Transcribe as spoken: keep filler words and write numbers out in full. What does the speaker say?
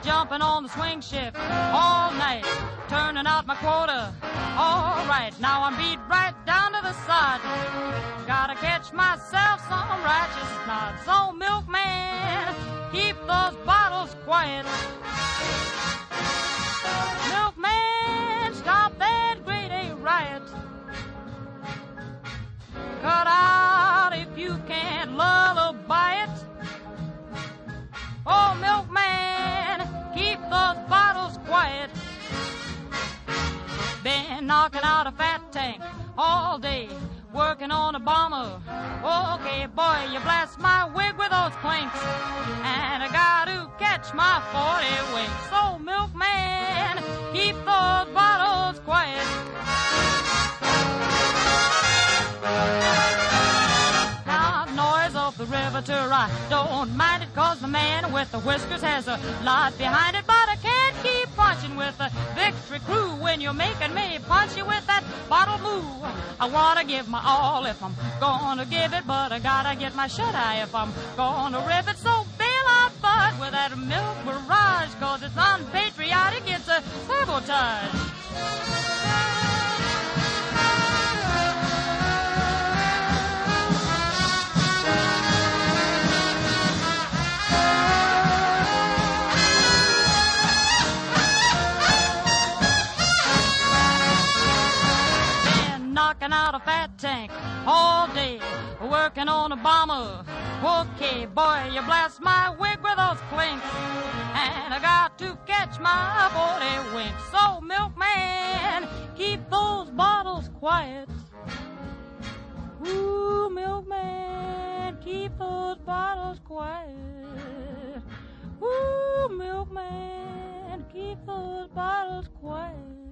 jumping on the swing shift all night, turning out my quota. All right, now I'm beat right down to the sod. Gotta catch myself some righteous knots. So milkman, keep those bottles quiet. Milkman, stop that grade A riot. Cut out if you can't lullaby it. Oh, milkman, keep those bottles quiet. Been knocking out a fat tank all day, working on a bomber. Okay, boy, you blast my wig with those clinks, and I got to catch my forty winks. So, milkman, keep those bottles quiet. Now, noise of the riveter, I don't mind it, cause the man with the whiskers has a lot behind it, but I can't keep punching with the victory crew when you're making me punch you with that bottle move. I wanna give my all if I'm gonna give it, but I gotta get my shut-eye if I'm gonna rip it. So bail out, bud, with that milk barrage, cause it's unpatriotic, it's a sabotage. Knocking out a fat tank all day, working on a bomber. Okay, boy, you blast my wig with those clinks, and I got to catch my forty winks. So, milkman, keep those bottles quiet. Ooh, milkman, keep those bottles quiet. Ooh, milkman, keep those bottles quiet.